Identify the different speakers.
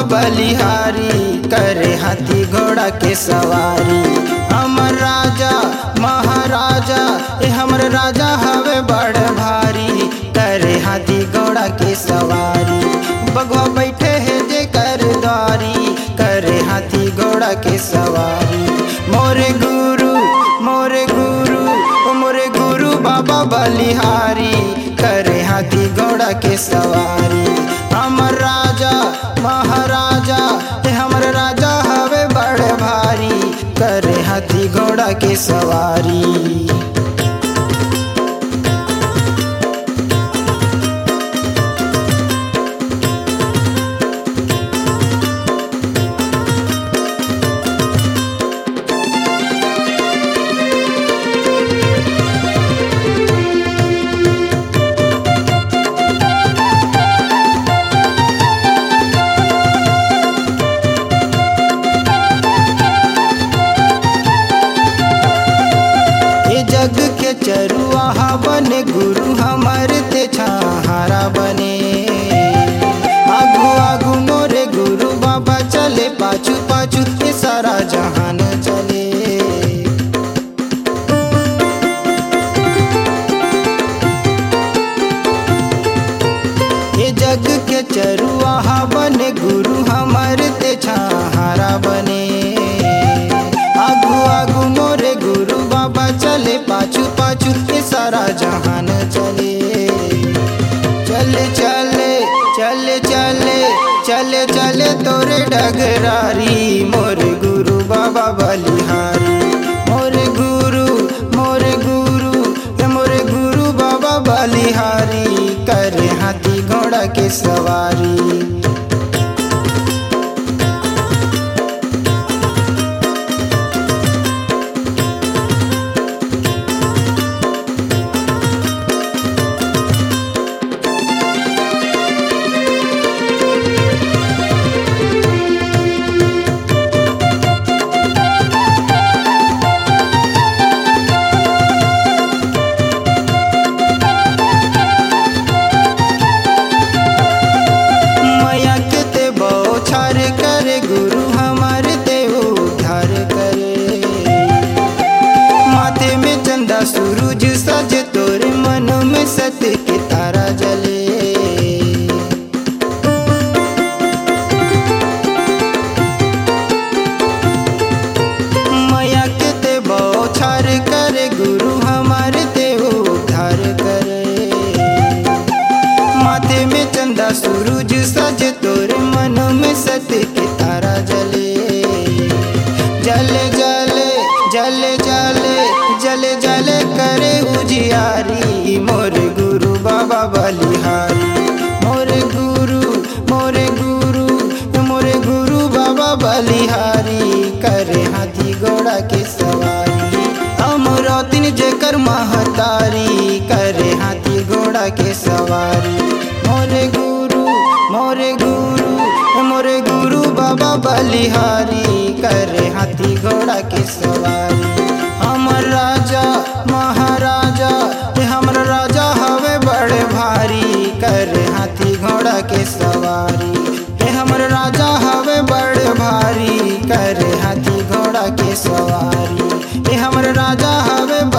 Speaker 1: बलिहारी करे हाथी घोड़ा के सवारी। हमर राजा महाराजा हमर राजा हवे बड़ भारी करे हाथी घोड़ा के सवारी। बगवा बैठे है जे कर द्वारी करे हाथी घोड़ा के सवारी। मोरे गुरु मोरे गुरु मोरे गुरु बाबा बलिहारी करे हाथी घोड़ा के सवारी। हमर राजा महाराजा हमर राजा हवे बड़ भारी करे हाथी घोड़ा के सवारी। जग के चरुआ बने गुरु हमर ते छाहारा बने। आगू आगू मोरे गुरु बाबा चले पाछू पाछू ये सारा जहान चले। ये जग के चरुआ बने गुरु हमर ते छाहारा बने। आगू आगू मोरे गुरु बाबा चले पाछू पाछू ये सारा जहान चले। चले चले चले चले चले चले तोरे डगरारी मोरे गुरु बाबा बलिहारी। मोरे गुरु मोरे गुरु मोरे गुरु बाबा बलिहारी करे हाथी घोड़ा के सवारी। करे गुरु हमारे ते उद्धार करे। माथे में चंदा सूरज सजे तोरे मन में सत्य के तारा जले। माया के ते बौछार करे गुरु हमारे ते उद्धार करे। माथे में चंदा सूरज सजे तोरे मन में सत्य के तारा जले। जले जले जले जले जले जले करे उजियारी मोरे गुरु बाबा बलिहारी। मोरे गुरु मोरे गुरु मोरे गुरु बाबा बलिहारी करे हाथी घोड़ा के सवारी। अमरौतिन जेकर महतारी करे हाथी घोड़ा के सवारी। मोरे गुरु मोरे गुरु मोरे गुरु बाबा बलिहारी करे हाथी घोड़ा के सवारी। हमर राजा महाराजा हमर राजा हवे बड़े भारी करे हाथी घोड़ा के सवारी। हमर राजा हवे बड़े भारी करे हाथी घोड़ा के सवारी। हमर राजा हवे